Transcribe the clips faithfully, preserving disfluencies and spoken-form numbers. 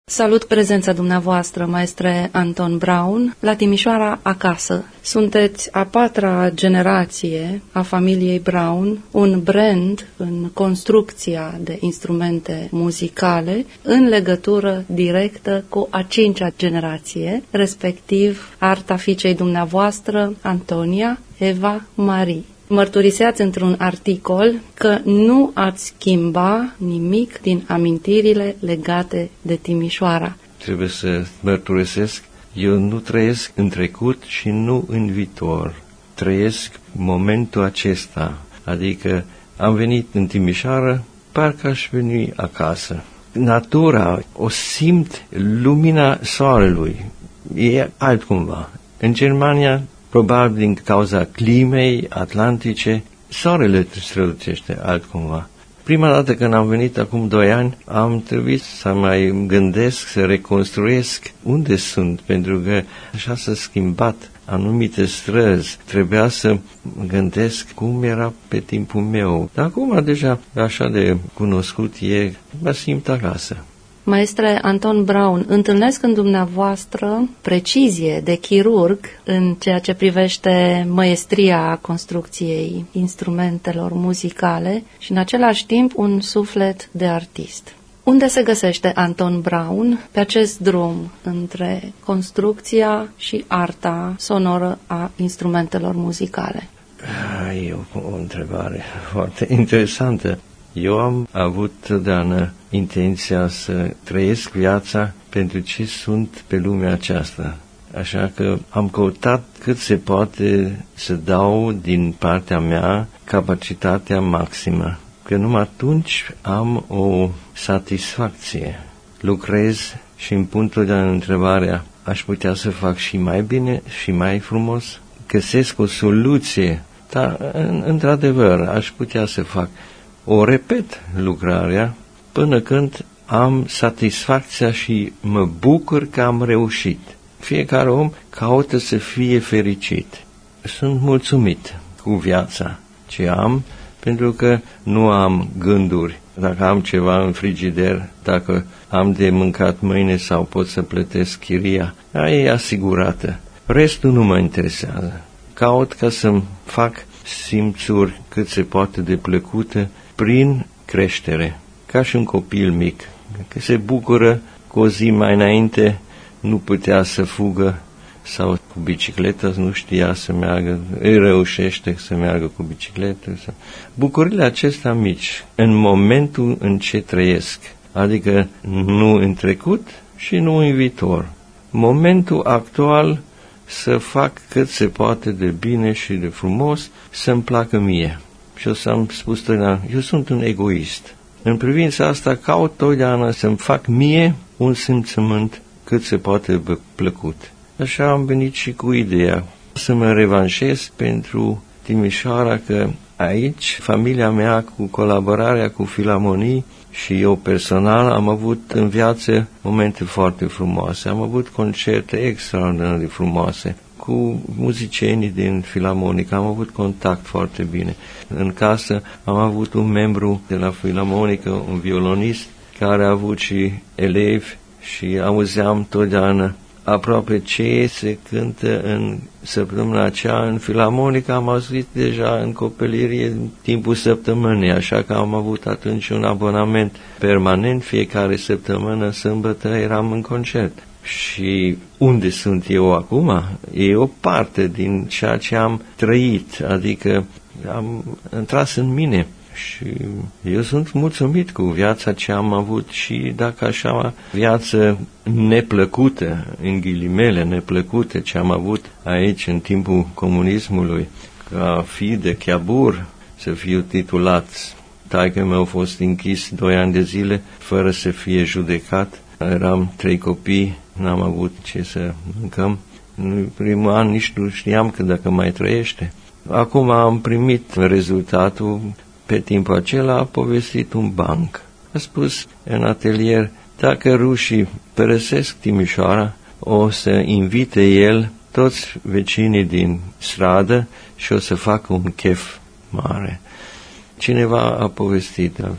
Salut prezența dumneavoastră, maestre Anton Braun, la Timișoara acasă. Sunteți a patra generație a familiei Braun, un brand în construcția de instrumente muzicale, în legătură directă cu a cincea generație, respectiv arta fiicei dumneavoastră, Antonia Eva Marie. Mărturiseați într-un articol că nu ați schimba nimic din amintirile legate de Timișoara. Trebuie să mărturisesc, eu nu trăiesc în trecut și nu în viitor. Trăiesc momentul acesta, adică am venit în Timișoara, parcă aș veni acasă. Natura, o simt lumina soarelui, e altcumva. În Germania, probabil din cauza climei atlantice, soarele strălucește altcumva. Prima dată când am venit acum doi ani, am trebuit să mai gândesc, să reconstruiesc unde sunt, pentru că așa s-a schimbat anumite străzi. Trebuia să gândesc cum era pe timpul meu. Dar acum deja așa de cunoscut e, mă simt acasă. Maestre Anton Braun, întâlnesc în dumneavoastră precizie de chirurg în ceea ce privește măestria construcției instrumentelor muzicale și în același timp un suflet de artist. Unde se găsește Anton Braun pe acest drum între construcția și arta sonoră a instrumentelor muzicale? E o, o întrebare foarte interesantă. Eu am avut totdeauna intenția să trăiesc viața pentru ce sunt pe lumea aceasta. Așa că am căutat cât se poate să dau din partea mea capacitatea maximă. Că numai atunci am o satisfacție. Lucrez și îmi pun totdeauna întrebarea, aș putea să fac și mai bine și mai frumos? Găsesc o soluție, dar într-adevăr aș putea să fac. O repet lucrarea până când am satisfacția și mă bucur că am reușit. Fiecare om caută să fie fericit. Sunt mulțumit cu viața ce am, pentru că nu am gânduri. Dacă am ceva în frigider, dacă am de mâncat mâine sau pot să plătesc chiria, aia e asigurată. Restul nu mă interesează. Caut ca să-mi fac simțuri cât se poate de plăcute prin creștere, ca și un copil mic, că se bucură cu o zi mai înainte nu putea să fugă sau cu bicicletă, nu știa să meargă, îi reușește să meargă cu bicicletă. Bucurile acestea mici, în momentul în ce trăiesc, adică nu în trecut și nu în viitor. Momentul actual să fac cât se poate de bine și de frumos, să-mi placă mie. Și o să am spus totdeauna, eu sunt un egoist. În privința asta caut totdeauna să-mi fac mie un simțământ cât se poate plăcut. Așa am venit și cu ideea să mă revanșez pentru Timișoara, că aici familia mea, cu colaborarea cu Filarmonii și eu personal, am avut în viață momente foarte frumoase. Am avut concerte extraordinar de frumoase cu muzicienii din Filarmonică, am avut contact foarte bine. În casă am avut un membru de la Filarmonică, un violonist, care a avut și elevi și auzeam totdeauna aproape ce se cântă în săptămâna aceea în Filarmonică. Am auzit deja în copilărie în timpul săptămânii, așa că am avut atunci un abonament permanent, fiecare săptămână, sâmbătă, eram în concert. Și unde sunt eu acum? E o parte din ceea ce am trăit, adică am intrat în mine și eu sunt mulțumit cu viața ce am avut și dacă așa viață neplăcută, în ghilimele neplăcută, ce am avut aici în timpul comunismului, ca fi de chiabur, să fiu titulat. Taică meu a fost închis doi ani de zile fără să fie judecat. Eram trei copii, n-am avut ce să mâncăm. În primul an nici nu știam că dacă mai trăiește. Acum am primit rezultatul. Pe timpul acela a povestit un banc. A spus în atelier, dacă rușii părăsesc Timișoara, o să invite el toți vecinii din stradă și o să facă un chef mare. Cineva a povestit,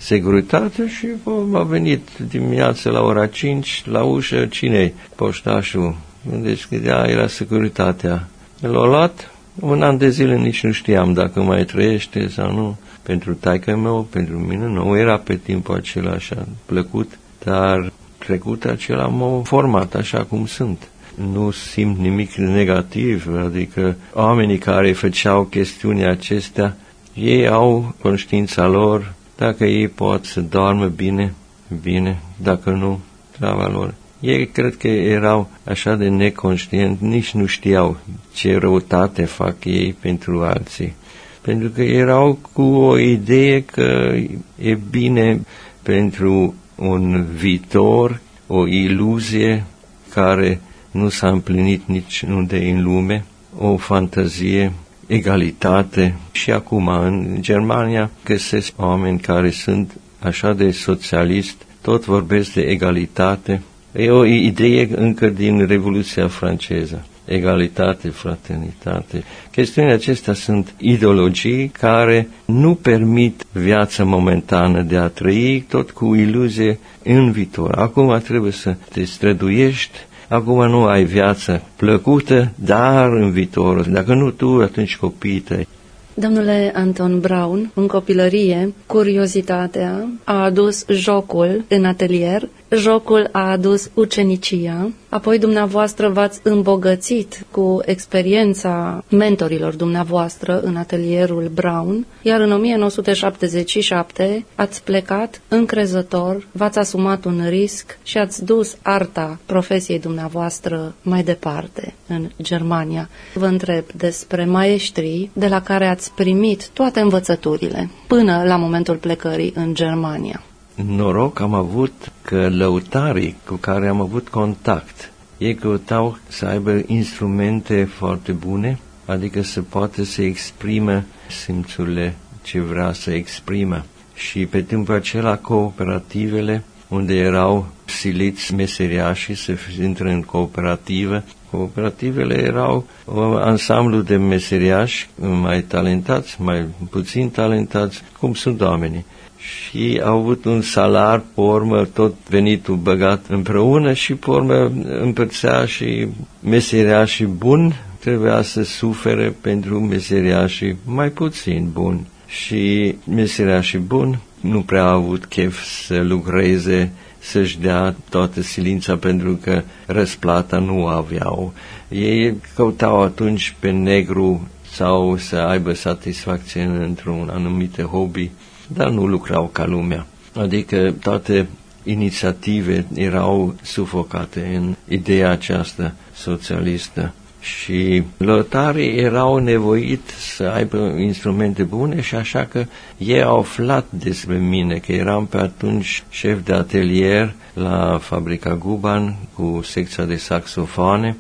securitate și a venit dimineața la ora cinci la ușă, cine-i poștașul? Deschidea, era securitatea. L-a luat, un an de zile nici nu știam dacă mai trăiește sau nu. Pentru taică meu, pentru mine nu era pe timpul acela așa plăcut, dar trecut acela m-a format așa cum sunt. Nu simt nimic negativ, adică oamenii care făceau chestiunile acestea, ei au conștiința lor, dacă ei pot să doarmă bine, bine, dacă nu, treaba lor. Ei cred că erau așa de neconștienți, nici nu știau ce răutate fac ei pentru alții. Pentru că erau cu o idee că e bine pentru un viitor, o iluzie care nu s-a împlinit niciunde în lume, o fantazie, egalitate. Și acum în Germania găsesc oameni care sunt așa de socialist, tot vorbesc de egalitate. E o idee încă din Revoluția franceză. Egalitate, fraternitate. Chestiunile acestea sunt ideologii care nu permit viața momentană de a trăi, tot cu iluzie în viitor. Acum trebuie să te străduiești, acum nu ai viață plăcută, dar în viitor. Dacă nu tu, atunci copiii tăi. Domnule Anton Braun, în copilărie, curiozitatea a adus jocul în atelier, jocul a adus ucenicia, apoi dumneavoastră v-ați îmbogățit cu experiența mentorilor dumneavoastră în atelierul Braun, iar în o mie nouă sute șaptezeci și șapte ați plecat încrezător, v-ați asumat un risc și ați dus arta profesiei dumneavoastră mai departe, în Germania. Vă întreb despre maestrii de la care ați primit toate învățăturile până la momentul plecării în Germania. Noroc am avut că lăutarii cu care am avut contact, ei căutau să aibă instrumente foarte bune, adică să poată să exprime simțurile ce vrea să exprime. Și pe timpul acela cooperativele, unde erau siliți meseriașii să intre în cooperativă, cooperativele erau un ansamblu de meseriași mai talentați, mai puțin talentați, cum sunt oamenii. Și au avut un salar, pe urmă tot venitul băgat împreună și pe urmă împărțea și meseriașii buni trebuia să sufere pentru meseriașii mai puțin buni. Și meseriașii buni nu prea au avut chef să lucreze, să-și dea toată silința pentru că răsplata nu aveau. Ei căutau atunci pe negru sau să aibă satisfacție într-un anumit hobby, dar nu lucrau ca lumea. Adică toate inițiative erau sufocate în ideea aceasta socialistă. Și lăutarii erau nevoiți să aibă instrumente bune și așa că ei au aflat despre mine, că eram pe atunci șef de atelier la fabrica Guban cu secția de saxofoane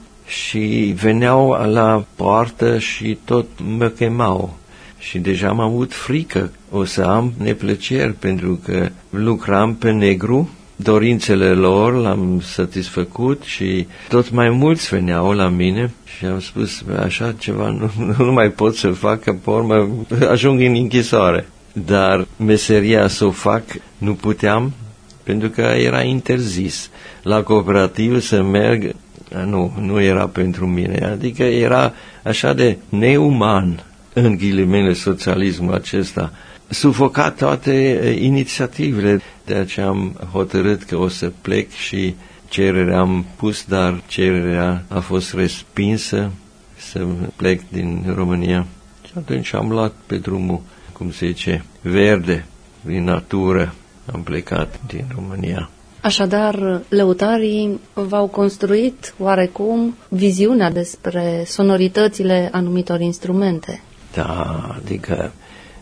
și veneau la poartă și tot mă chemau. Și deja am avut frică, o să am neplăceri pentru că lucram pe negru, dorințele lor l-am satisfăcut și tot mai mulți veneau la mine și am spus, așa ceva nu, nu mai pot să fac, că pe urmă ajung în închisoare. Dar meseria să o fac nu puteam, pentru că era interzis. La cooperativă să merg, nu, nu era pentru mine, adică era așa de neuman, în ghilimele, socialismul acesta. Sufocat toate inițiativele, de aceea am hotărât că o să plec și cererea am pus, dar cererea a fost respinsă să plec din România. Și atunci am luat pe drumul, cum se zice, verde, din natură, am plecat din România. Așadar, lăutarii v-au construit oarecum viziunea despre sonoritățile anumitor instrumente. Da, adică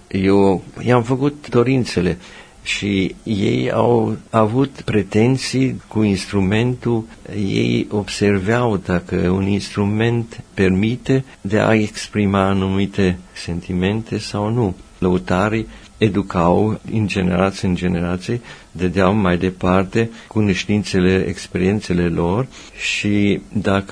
eu i-am făcut dorințele și ei au avut pretenții cu instrumentul, ei observeau dacă un instrument permite de a exprima anumite sentimente sau nu. Lăutarii educau în generație în generație, dădeau mai departe cunoștințele, experiențele lor și dacă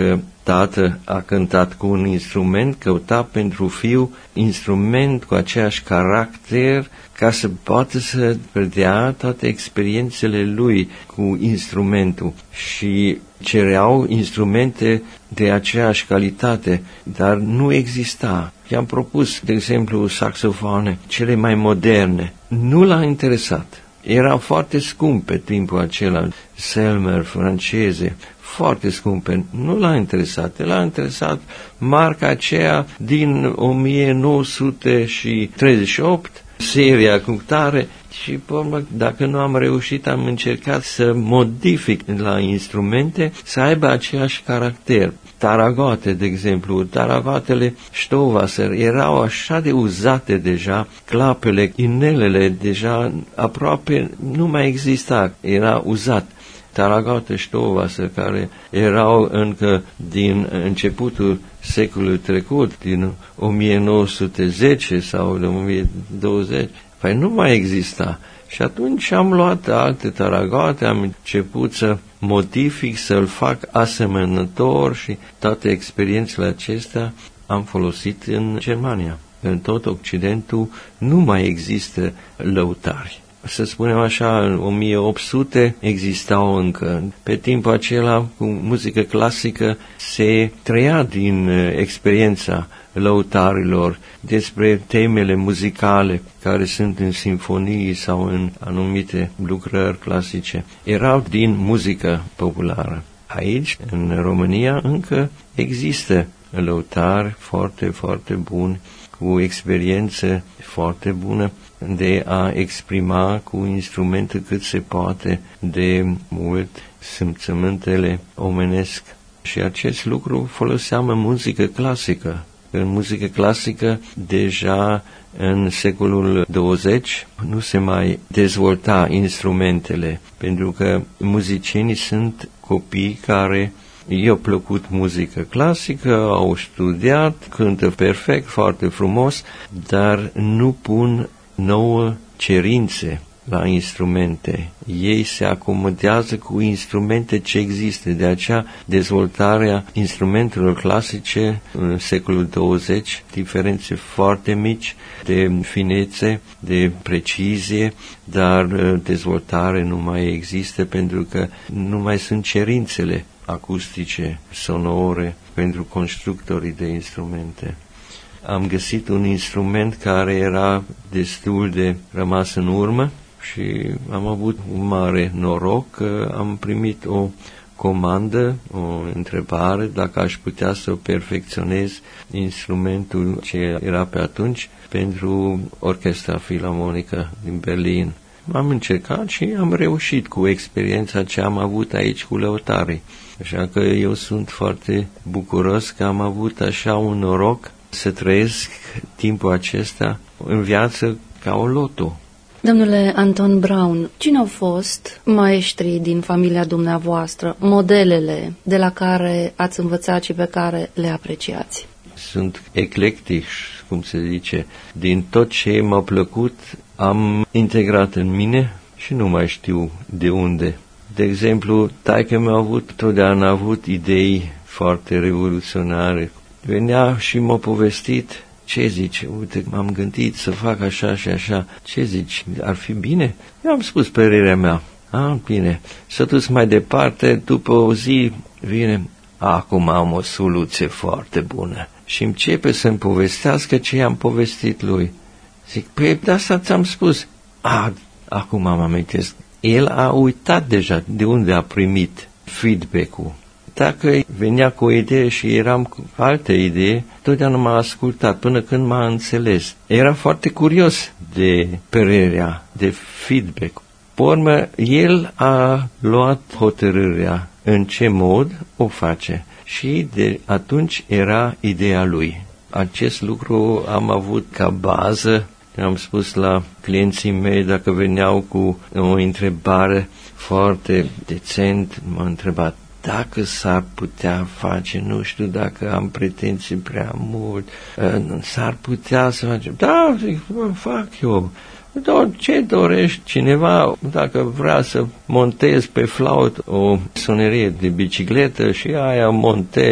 tată a cântat cu un instrument, căuta pentru fiu instrument cu aceeași caracter ca să poată să predea toate experiențele lui cu instrumentul și cereau instrumente de aceeași calitate, dar nu exista. I-am propus, de exemplu, saxofoane, cele mai moderne. Nu l-a interesat. Erau foarte scumpe timpul acela, Selmer, franceze, foarte scumpe. Nu l-a interesat. L-a interesat marca aceea din o mie nouă sute treizeci și opt, seria cu tare, și până, dacă nu am reușit, am încercat să modific la instrumente să aibă aceeași caracter. Taragoate, de exemplu, taragotele Stowasser erau așa de uzate deja, clapele, inelele deja aproape nu mai exista, era uzat. Taragoate Stowasser, care erau încă din începutul secolului trecut, din o mie nouă sute zece sau de o mie douăzeci, păi nu mai exista. Și atunci am luat alte taragoate, am început să modific, să-l fac asemănător și toate experiențele acestea am folosit în Germania. În tot Occidentul nu mai există lăutari. Să spunem așa, în o mie opt sute existau încă. Pe timpul acela, cu muzică clasică, se trăia din experiența lăutarilor despre temele muzicale care sunt în sinfonii sau în anumite lucrări clasice. Erau din muzică populară. Aici, în România, încă există lăutari foarte, foarte buni, cu experiență foarte bună de a exprima cu instrumente cât se poate de mult simțământele omenesc. Și acest lucru foloseam în muzică clasică. În muzică clasică, deja în secolul douăzeci, nu se mai dezvolta instrumentele, pentru că muzicienii sunt copii care i-au plăcut muzică clasică, au studiat, cântă perfect, foarte frumos, dar nu pun nouă cerințe la instrumente. Ei se acomodează cu instrumente ce există. De aceea, dezvoltarea instrumentelor clasice în secolul douăzeci, diferențe foarte mici de finețe, de precizie, dar dezvoltare nu mai există pentru că nu mai sunt cerințele acustice, sonore, pentru constructorii de instrumente. Am găsit un instrument care era destul de rămas în urmă și am avut un mare noroc că am primit o comandă, o întrebare dacă aș putea să perfecționez instrumentul ce era pe atunci pentru Orchestra Filarmonică din Berlin. Am încercat și am reușit cu experiența ce am avut aici cu lăutarii. Așa că eu sunt foarte bucuros că am avut așa un noroc să trăiesc timpul acesta în viață ca o loto. Domnule Anton Braun, cine au fost maestrii din familia dumneavoastră, modelele de la care ați învățat și pe care le apreciați? Sunt eclectici, cum se zice. Din tot ce m-a plăcut am integrat în mine și nu mai știu de unde. De exemplu, taică-mi a avut, totdeauna a avut idei foarte revoluționare. Venea și m-a povestit, ce zici, uite, m-am gândit să fac așa și așa, ce zici, ar fi bine? Eu am spus părerea mea, a, bine, s-a dus mai departe, după o zi vine, acum am o soluție foarte bună și începe să-mi povestească ce i-am povestit lui. Zic, păi de asta ți-am spus, a, acum am amintesc, el a uitat deja de unde a primit feedback-ul. Dacă venea cu o idee și eram cu alte idei, totdeauna m-a ascultat până când m-a înțeles. Era foarte curios de părerea, de feedback. Pe urmă, el a luat hotărârea în ce mod o face și de atunci era ideea lui. Acest lucru am avut ca bază. Am spus la clienții mei, dacă veneau cu o întrebare foarte decent, m-a întrebat dacă s-ar putea face, nu știu dacă am pretenții prea mult, s-ar putea să facem. Da, zic, fac eu. Dar ce dorești cineva dacă vrea să montez pe flaut o sonerie de bicicletă și aia montez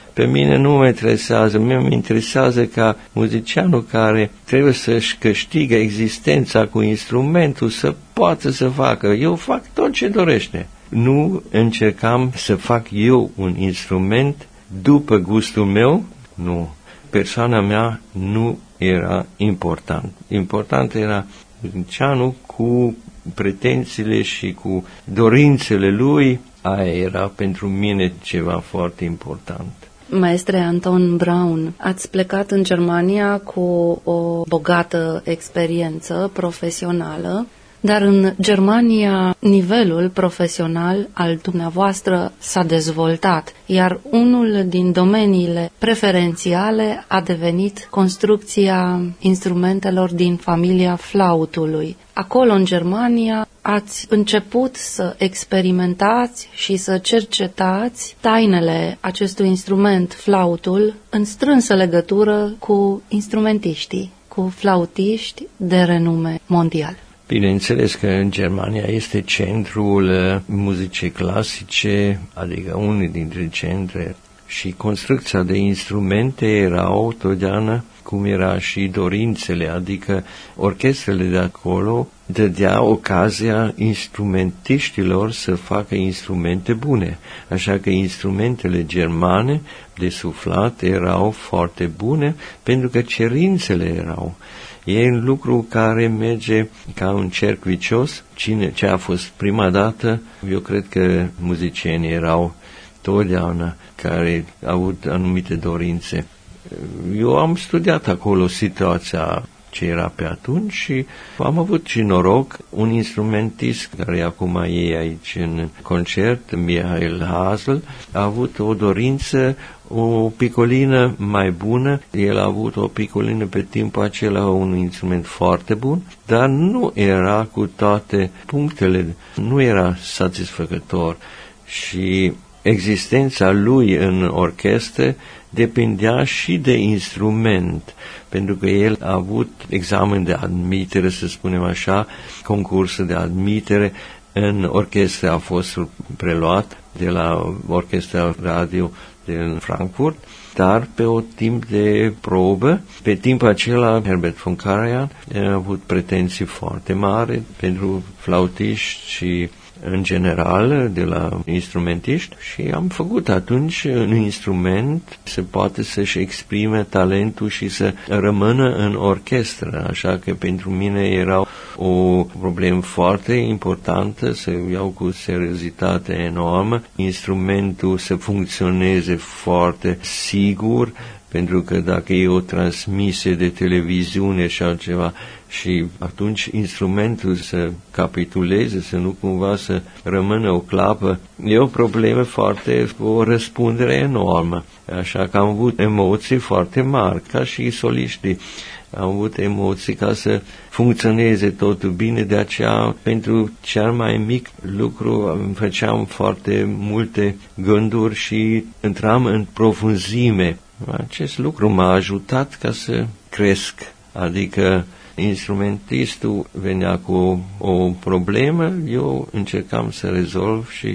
Pe mine nu mă interesează, mie mă interesează ca muzicianul care trebuie să-și câștigă existența cu instrumentul să poată să facă. Eu fac tot ce dorește. Nu încercam să fac eu un instrument după gustul meu, nu. Persoana mea nu era important. Important era muzicianul cu pretențiile și cu dorințele lui, aia era pentru mine ceva foarte important. Maestre Anton Braun, ați plecat în Germania cu o bogată experiență profesională, dar în Germania nivelul profesional al dumneavoastră s-a dezvoltat, iar unul din domeniile preferențiale a devenit construcția instrumentelor din familia flautului. Acolo, în Germania, ați început să experimentați și să cercetați tainele acestui instrument, flautul, în strânsă legătură cu instrumentiștii, cu flautiști de renume mondial. Bineînțeles că în Germania este centrul muzicii clasice, adică unul dintre centre, și construcția de instrumente erau totdeauna cum era și dorințele, adică orchestrele de acolo dădea ocazia instrumentiștilor să facă instrumente bune, așa că instrumentele germane de suflat erau foarte bune pentru că cerințele erau. E un lucru care merge ca un cerc vicios. Cine, ce a fost prima dată, eu cred că muzicienii erau totdeauna care au avut anumite dorințe. Eu am studiat acolo situația ce era pe atunci și am avut și noroc, un instrumentist care acum e aici în concert, Michael Hasel, a avut o dorință, o picolină mai bună. El a avut o picolină pe timpul acela, un instrument foarte bun, dar nu era cu toate punctele, nu era satisfăcător și existența lui în orchestră depindea și de instrument, pentru că el a avut examen de admitere, să spunem așa, concurs de admitere, în orchestră a fost preluat de la orchestra radio din Frankfurt, dar pe o timp de probă, pe timpul acela Herbert von Karajan a avut pretenții foarte mari pentru flautiști și în general de la instrumentiști și am făcut atunci un instrument se poate să-și exprime talentul și să rămână în orchestră, așa că pentru mine era o problemă foarte importantă să iau cu seriozitate enormă, instrumentul să funcționeze foarte sigur, pentru că dacă e o transmisie de televiziune și altceva și atunci instrumentul să capituleze, să nu cumva să rămână o clapă, e o problemă foarte, o răspundere enormă. Așa că am avut emoții foarte mari, ca și soliștii. Am avut emoții ca să funcționeze totul bine, de aceea pentru cel mai mic lucru îmi făceam foarte multe gânduri și intram în profunzime. Acest lucru m-a ajutat ca să cresc, adică instrumentistul venea cu o, o problemă, eu încercam să rezolv și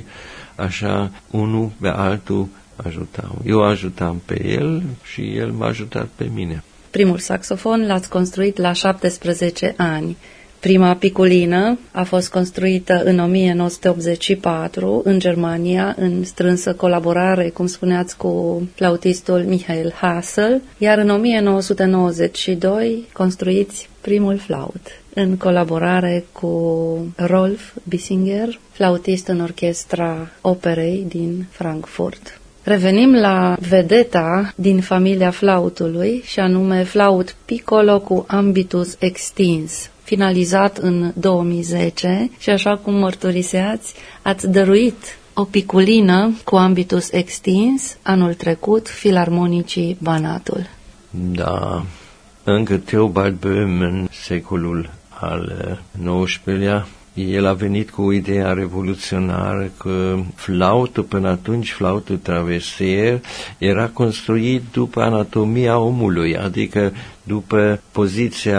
așa unul pe altul ajutam. Eu ajutam pe el și el m-a ajutat pe mine. Primul saxofon l-ați construit la șaptesprezece ani. Prima picolină a fost construită în o mie nouă sute optzeci și patru în Germania, în strânsă colaborare, cum spuneați, cu flautistul Michael Hasel, iar în o mie nouă sute nouăzeci și doi construiți primul flaut, în colaborare cu Rolf Bissinger, flautist în orchestra operei din Frankfurt. Revenim la vedeta din familia flautului, și anume flaut piccolo cu ambitus extins, finalizat în două mii zece și, așa cum mărturiseați, ați dăruit o piculină cu ambitus extins anul trecut filarmonicii Banatul. Da, încă Theobald Böhm în secolul al nouăsprezecelea, el a venit cu ideea revoluționară că flautul, până atunci flautul travesier, era construit după anatomia omului, adică după poziția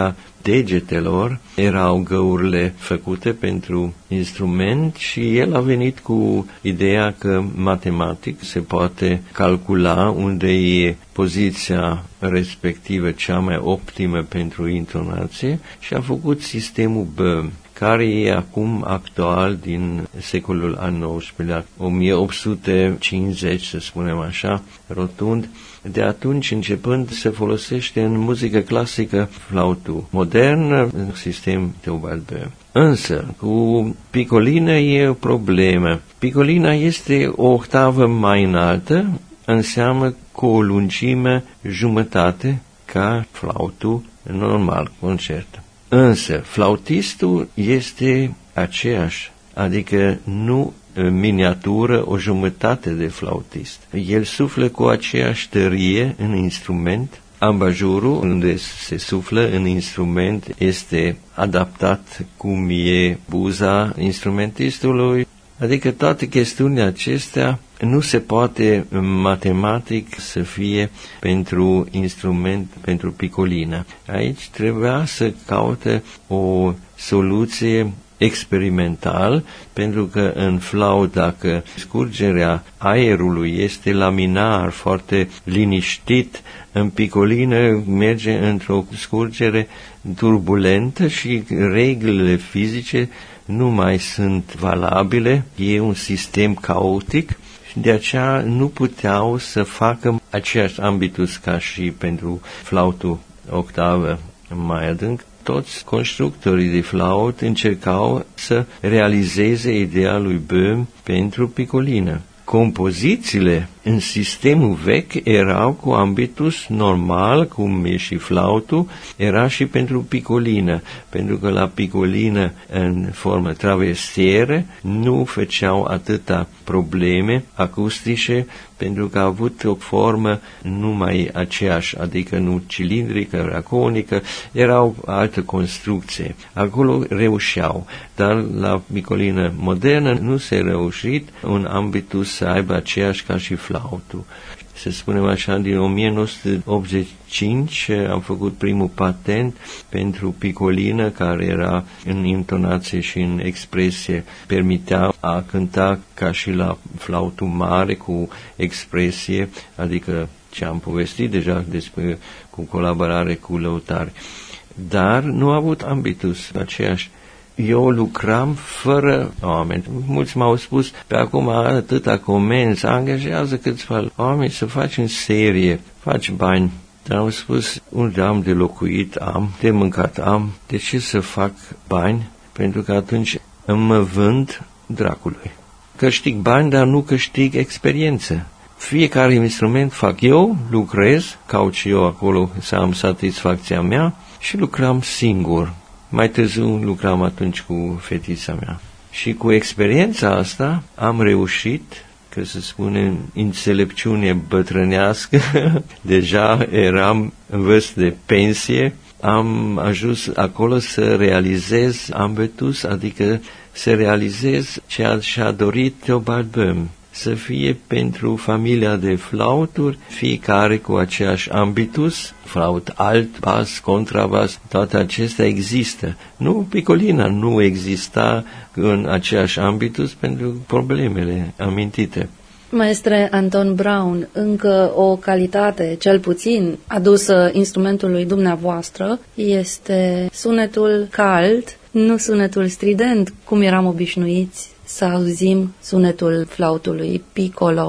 degetelor erau găurile făcute pentru instrument și el a venit cu ideea că matematic se poate calcula unde e poziția respectivă cea mai optimă pentru intonație și a făcut sistemul Böhm, care e acum actual din secolul al nouăsprezecelea, o mie opt sute cincizeci, să spunem așa, rotund. De atunci începând se folosește în muzică clasică flautul modern, în sistem Theobald Böhm. Însă, cu picolină e o problemă. Picolina este o octavă mai înaltă, înseamnă cu o lungime jumătate ca flautul normal, concert. Însă, flautistul este aceeași, adică nu miniatură, o jumătate de flautist. El suflă cu aceeași tărie în instrument. Ambajurul, unde se suflă în instrument, este adaptat cum e buza instrumentistului. Adică toate chestiunile acestea nu se poate matematic să fie pentru instrument, pentru picolină. Aici trebuia să caute o soluție experimental, pentru că în flaut, dacă scurgerea aerului este laminar, foarte liniștit, în picolină merge într-o scurgere turbulentă și regulile fizice nu mai sunt valabile, e un sistem caotic și de aceea nu puteau să facă aceeași ambitus ca și pentru flautul octavă mai adânc. Toți constructorii de flaut încercau să realizeze ideea lui Böhm pentru picolină. Compozițiile în sistemul vechi erau cu ambitus normal, cum e și flautul, era și pentru picolină, pentru că la picolină în formă traversieră nu făceau atâta probleme acustice, pentru că a avut o formă numai aceeași, adică nu cilindrică, era conică, erau altă construcție. Acolo reușeau, dar la picolină modernă nu se reușit un ambitus să aibă aceeași ca și flautul. Să spunem așa, din o mie nouă sute optzeci și cinci am făcut primul patent pentru picolină, care era în intonație și în expresie, permitea a cânta ca și la flautul mare cu expresie, adică ce am povestit deja despre cu colaborare cu lăutari. Dar nu a avut ambitus aceeași. Eu lucram fără oameni. Mulți m-au spus, pe acum atâta comenzi, angajează câțiva oameni să faci în serie, faci bani. Dar am spus, unde am de locuit, am, de mâncat am, de ce să fac bani? Pentru că atunci îmi vând dracului. Câștig bani, dar nu câștig experiență. Fiecare instrument fac eu, lucrez, caut și eu acolo să am satisfacția mea și lucram singur. Mai târziu lucram atunci cu fetița mea. Și cu experiența asta am reușit, că se spune înțelepciune bătrânească, deja eram în vârstă de pensie, am ajuns acolo să realizez ambitus, adică să realizez ce și-a dorit Theobald Böhm, să fie pentru familia de flauturi, fiecare cu aceeași ambitus, flaut alt, bas, contrabas, toate acestea există. Nu, picolina nu exista în aceeași ambitus pentru problemele amintite. Maestre Anton Braun, încă o calitate, cel puțin, adusă instrumentului dumneavoastră este sunetul cald, nu sunetul strident, cum eram obișnuiți să auzim sunetul flautului piccolo.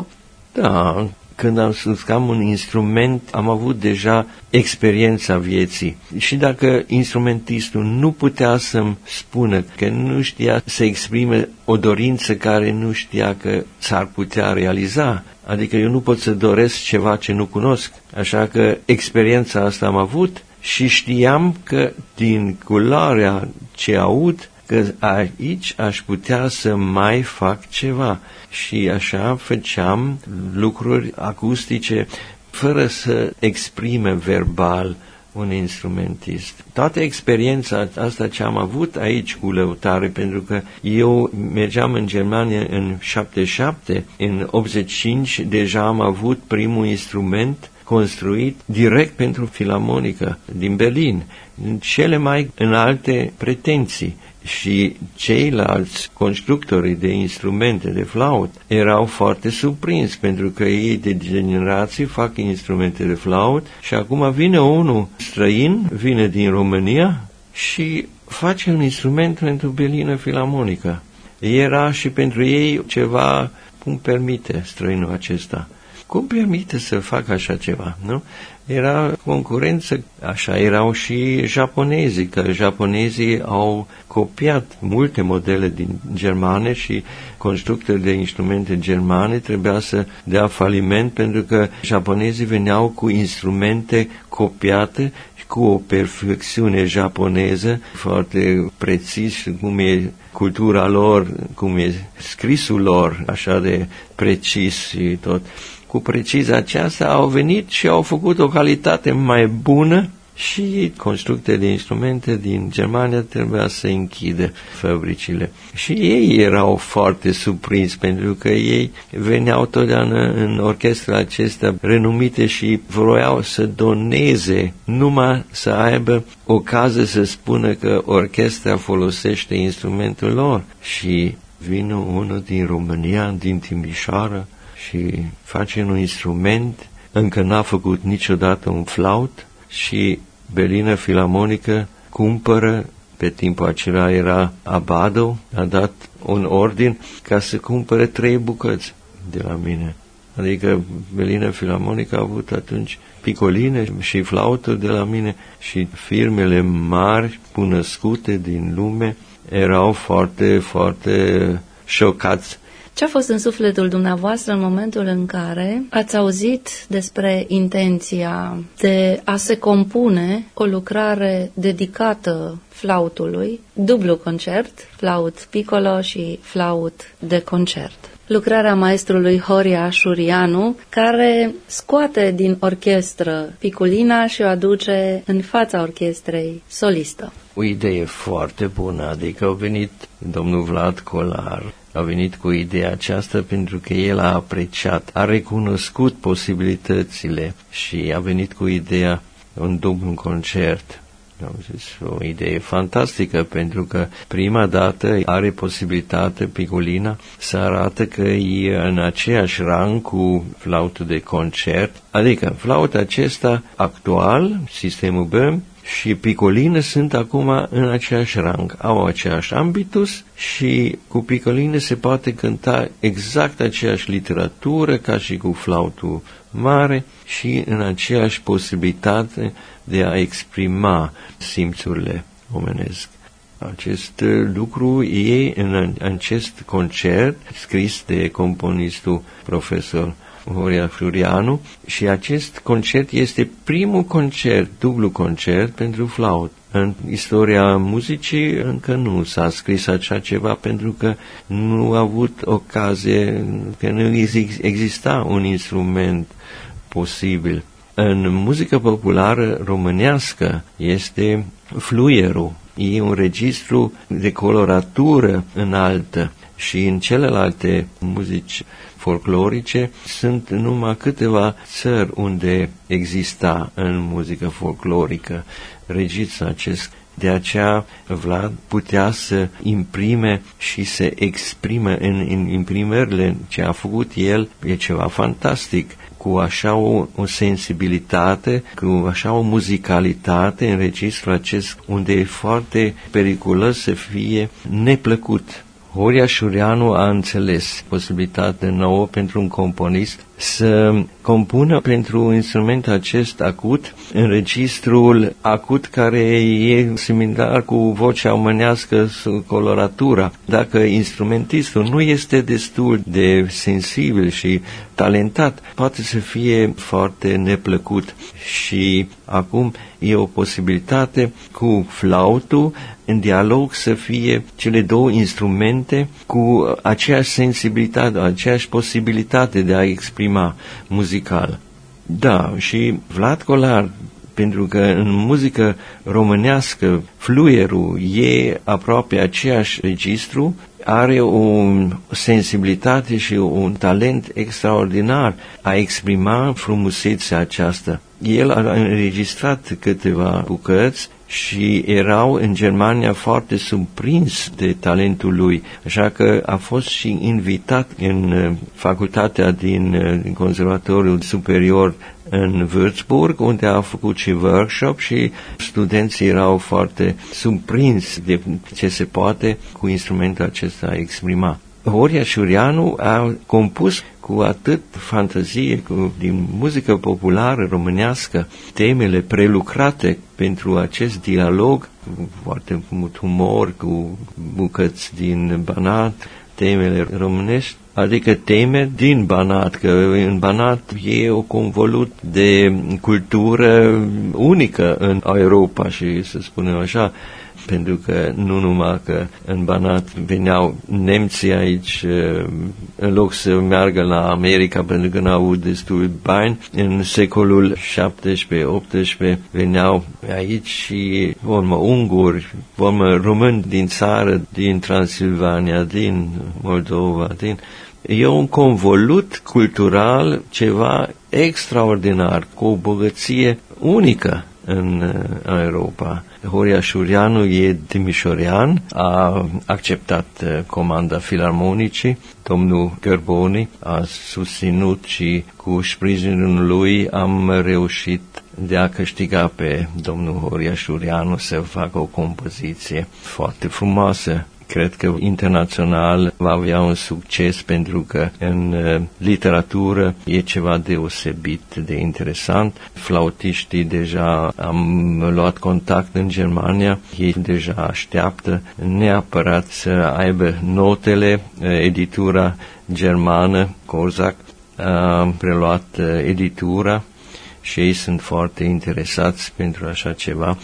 Da, când am spus că am un instrument, am avut deja experiența vieții. Și dacă instrumentistul nu putea să-mi spună că nu știa să exprime o dorință care nu știa că s-ar putea realiza, adică eu nu pot să doresc ceva ce nu cunosc, așa că experiența asta am avut și știam că din culoarea ce aud, că aici aș putea să mai fac ceva. Și așa făceam lucruri acustice fără să exprime verbal un instrumentist. Toată experiența asta ce am avut aici cu lăutare, pentru că eu mergeam în Germania în șaptezeci și șapte, în optzeci și cinci deja am avut primul instrument construit direct pentru filarmonică din Berlin, în cele mai înalte pretenții. Și ceilalți constructori de instrumente de flaut erau foarte surprinși, pentru că ei de generații fac instrumente de flaut și acum vine unul străin, vine din România și face un instrument pentru Berliner Filarmonică. Era și pentru ei ceva, cum permite străinul acesta? Cum permite să facă așa ceva, nu? Era concurență, așa erau și japonezii, că japonezii au copiat multe modele din germane și constructori de instrumente germane trebuia să dea faliment pentru că japonezii veneau cu instrumente copiate și cu o perfecțiune japoneză foarte precis, cum e cultura lor, cum e scrisul lor, așa de precis și tot. Cu precizia aceasta au venit și au făcut o calitate mai bună și constructorii de instrumente din Germania trebuia să închidă fabricile. Și ei erau foarte surprinși pentru că ei veneau totdeauna în orchestrele acestea renumite și vroiau să doneze, numai să aibă ocazie să spună că orchestra folosește instrumentul lor. Și vine unul din România, din Timișoara, și face un instrument, încă n-a făcut niciodată un flaut și Berliner Filarmonică cumpără, pe timpul acela era Abado, a dat un ordin ca să cumpere trei bucăți de la mine. Adică Berliner Filarmonică a avut atunci picoline și flauturi de la mine și firmele mari, cunoscute din lume, erau foarte, foarte șocați. Ce a fost în sufletul dumneavoastră în momentul în care ați auzit despre intenția de a se compune o lucrare dedicată flautului, dublu concert, flaut piccolo și flaut de concert? Lucrarea maestrului Horia Șurianu, care scoate din orchestră piculina și o aduce în fața orchestrei solistă. O idee foarte bună, adică a venit domnul Vlad Colar, a venit cu ideea aceasta pentru că el a apreciat, a recunoscut posibilitățile și a venit cu ideea un dublu concert. Am zis, o idee fantastică, pentru că prima dată are posibilitate picolina să arată că e în aceeași rang cu flautul de concert, adică flautul acesta actual, sistemul Böhm, și picolină sunt acum în același rang, au aceeași ambitus și cu picolină se poate cânta exact aceeași literatură ca și cu flautul mare și în aceeași posibilitate de a exprima simțurile omenesc. Acest lucru e în acest concert scris de componistul profesor Horia Șurianu și acest concert este primul concert, dublu concert pentru flaut. În istoria muzicii încă nu s-a scris așa ceva pentru că nu a avut ocazie, că nu exista un instrument posibil. În muzică populară românească este fluierul, e un registru de coloratură înaltă și în celelalte muzici folclorice sunt numai câteva țări unde exista în muzică folclorică registrul acest. De aceea Vlad putea să imprime și să exprime în, în imprimările ce a făcut el, e ceva fantastic, cu așa o, o sensibilitate, cu așa o muzicalitate în registrul acest, unde e foarte periculos să fie neplăcut. Horia Șurianu a înțeles posibilitatea nouă pentru un componist să compună pentru un instrument acest acut, în registrul acut care e similar cu vocea omenească, coloratura. Dacă instrumentistul nu este destul de sensibil și talentat, poate să fie foarte neplăcut. Și acum e o posibilitate cu flautul în dialog să fie cele două instrumente cu aceeași sensibilitate, aceeași posibilitate de a exprima muzical. Da, și Vlad Colar, pentru că în muzică românească fluierul e aproape aceeași registru, are o sensibilitate și un talent extraordinar a exprima frumusețea aceasta. El a înregistrat câteva bucăți și erau în Germania foarte surprins de talentul lui, așa că a fost și invitat în facultatea din, din Conservatoriul Superior în Würzburg, unde a făcut și workshop și studenții erau foarte surprinși de ce se poate cu instrumentul acesta exprima. Horia Șurianu a compus cu atât fantazie, cu, din muzică populară românească, temele prelucrate pentru acest dialog, cu foarte mult humor, cu bucăți din Banat, temele românești, adică teme din Banat, că în Banat e o convolut de cultură unică în Europa și să spunem așa, pentru că nu numai că în Banat veneau nemții aici, în loc să meargă la America pentru că n-au avut destul bani, în secolul șaptesprezece optsprezece veneau aici și vormă unguri, vormă români din țară, din Transilvania, din Moldova, din... E un convolut cultural, ceva extraordinar, cu o bogăție unică în Europa. Horia Șurianu e timișorean, a acceptat comanda filarmonicii, domnul Gărboni a susținut și cu sprijinul lui am reușit de a câștiga pe domnul Horia Șurianu să facă o compoziție foarte frumoasă. Cred că internațional va avea un succes pentru că în uh, literatură e ceva deosebit de interesant. Flautiștii deja am luat contact în Germania, ei deja așteaptă neapărat să aibă notele, uh, editura germană, Korsak, a preluat uh, editura și ei sunt foarte interesați pentru așa ceva.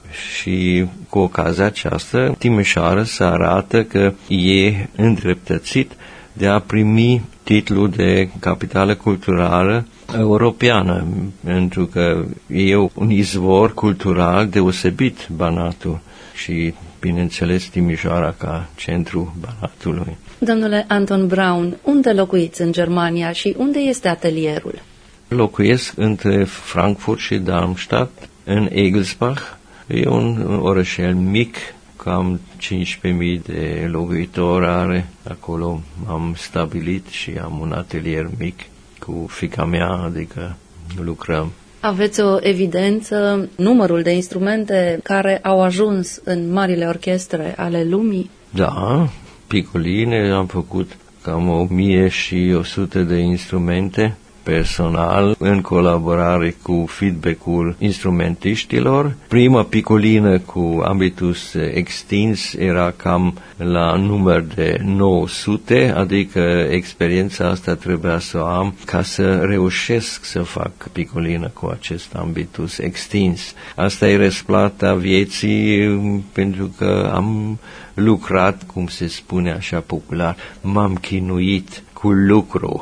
Și cu ocazia aceasta, Timișoara se arată că e îndreptățit de a primi titlul de capitală culturală europeană, pentru că e un izvor cultural deosebit Banatul și, bineînțeles, Timișoara ca centru Banatului. Domnule Anton Braun, unde locuiți în Germania și unde este atelierul? Locuiesc între Frankfurt și Darmstadt, în Egelsbach. E un orășel mic, cam cincisprezece mii de locuitori are. Acolo am stabilit și am un atelier mic cu fiica mea, adică lucrăm. Aveți o evidență, numărul de instrumente care au ajuns în marile orchestre ale lumii? Da, picoline, am făcut cam o mie și o sută de instrumente personal, în colaborare cu feedback-ul instrumentiștilor. Prima picolină cu ambitus extins era cam la număr de nouă sute, adică experiența asta trebuia să o am ca să reușesc să fac picolină cu acest ambitus extins. Asta e răsplata vieții, pentru că am lucrat, cum se spune așa popular, m-am chinuit cu lucru.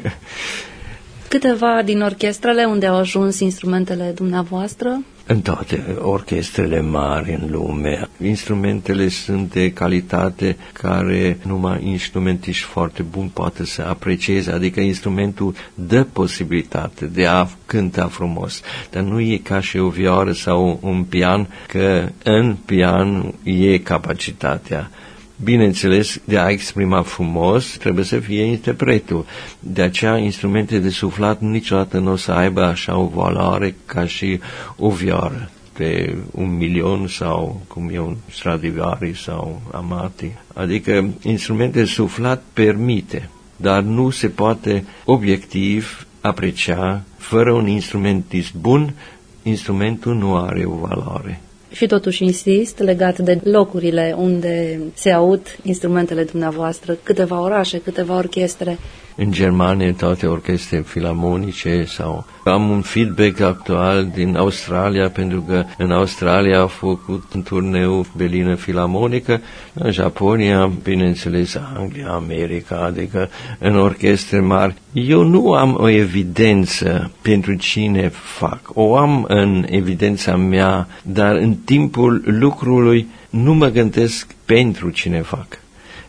Câteva din orchestrele unde au ajuns instrumentele dumneavoastră? În toate orchestrele mari în lume. Instrumentele sunt de calitate care numai instrumentiști foarte buni poate să aprecieze, adică instrumentul dă posibilitate de a cânta frumos, dar nu e ca și o vioară sau un pian, că în pian e capacitatea. Bineînțeles, de a exprima frumos, trebuie să fie interpretul. De aceea, instrumente de suflat niciodată nu o să aibă așa o valoare ca și o vioară pe un milion sau cum e un Stradivari sau Amati. Adică, instrumente de suflat permite, dar nu se poate obiectiv aprecia. Fără un instrumentist bun, instrumentul nu are o valoare. Și totuși insist, legat de locurile unde se aud instrumentele dumneavoastră, câteva orașe, câteva orchestre. În Germania, toate orchestre filarmonice sau... Am un feedback actual din Australia, pentru că în Australia a făcut un turneu Berliner Filarmonică, în Japonia, bineînțeles, Anglia, America, adică în orchestre mari. Eu nu am o evidență pentru cine fac. O am în evidența mea, dar în timpul lucrului nu mă gândesc pentru cine fac.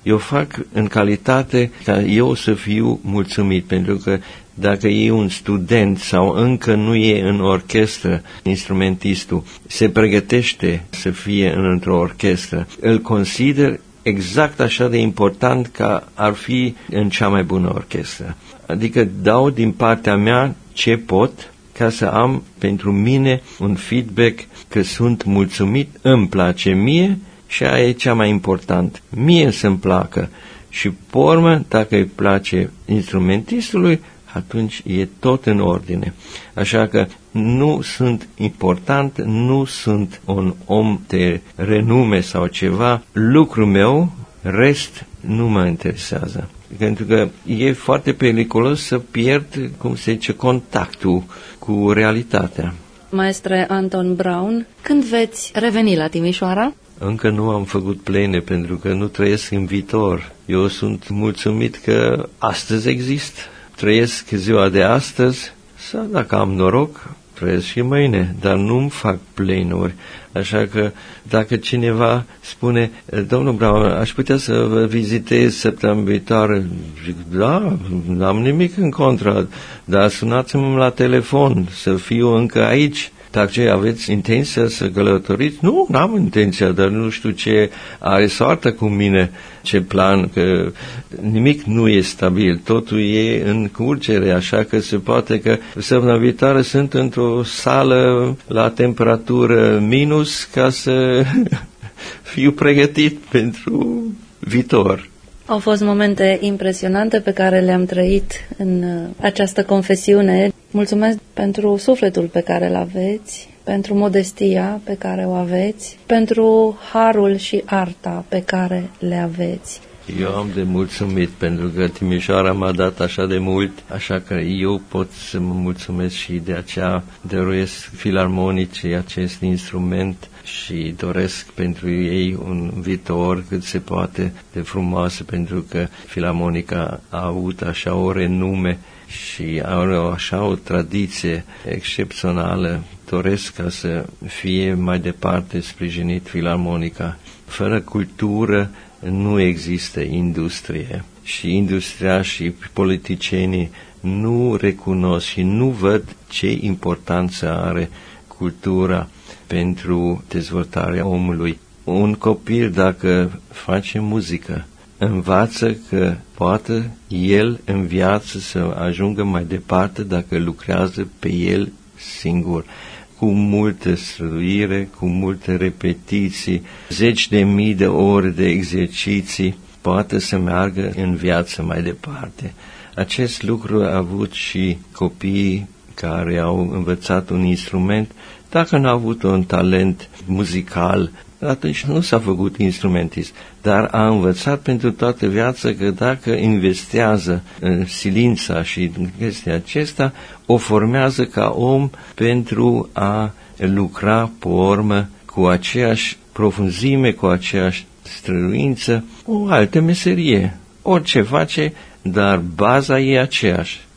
Eu fac în calitate ca eu să fiu mulțumit, pentru că dacă e un student sau încă nu e în orchestră, instrumentistul se pregătește să fie într-o orchestră, îl consider exact așa de important ca ar fi în cea mai bună orchestră. Adică dau din partea mea ce pot ca să am pentru mine un feedback că sunt mulțumit, îmi place mie și aia e cea mai important. Mie să-mi placă și pe urmă, dacă îi place instrumentistului, atunci e tot în ordine. Așa că nu sunt important, nu sunt un om de renume sau ceva, lucrul meu, rest nu mă interesează. Pentru că e foarte periculos să pierd, cum se zice, contactul cu realitatea. Maestre Anton Braun, când veți reveni la Timișoara? Încă nu am făcut plene, pentru că nu trăiesc în viitor. Eu sunt mulțumit că astăzi există. Trăiesc ziua de astăzi sau, dacă am noroc, trăiesc și mâine, dar nu-mi fac plenuri. Așa că dacă cineva spune, domnul Braun, aș putea să vă vizitez săptămâna viitoare, zic, da, n-am nimic în contra, dar sunați-mă la telefon să fiu încă aici. Dacă aveți intenția să călătoriți? Nu, n-am intenția, dar nu știu ce are soartă cu mine, ce plan, că nimic nu e stabil, totul e în curgere, așa că se poate că săptămâna viitoare sunt într-o sală la temperatură minus ca să fiu pregătit pentru viitor. Au fost momente impresionante pe care le-am trăit în această confesiune. Mulțumesc pentru sufletul pe care îl aveți, pentru modestia pe care o aveți, pentru harul și arta pe care le aveți. Eu am de mulțumit pentru că Timișoara m-a dat așa de mult, așa că eu pot să mă mulțumesc și de aceea dăruiesc filarmonicii acest instrument și doresc pentru ei un viitor cât se poate de frumos, pentru că filarmonica a avut așa o renume și are așa o tradiție excepțională. Doresc ca să fie mai departe sprijinit filarmonica. Fără cultură nu există industrie și industria și politicienii nu recunosc și nu văd ce importanță are cultura pentru dezvoltarea omului. Un copil, dacă face muzică, învață că poate el în viață să ajungă mai departe dacă lucrează pe el singur, cu multă străduire, cu multe repetiții, zeci de mii de ore de exerciții, poate să meargă în viață mai departe. Acest lucru a avut și copiii care au învățat un instrument. Dacă n-au avut un talent muzical, atunci nu s-a făcut instrumentist, dar a învățat pentru toată viața că dacă investează în silința și în chestia acesta, o formează ca om pentru a lucra pe urmă cu aceeași profunzime, cu aceeași străluință, o altă meserie. Orice face, dar baza e aceeași.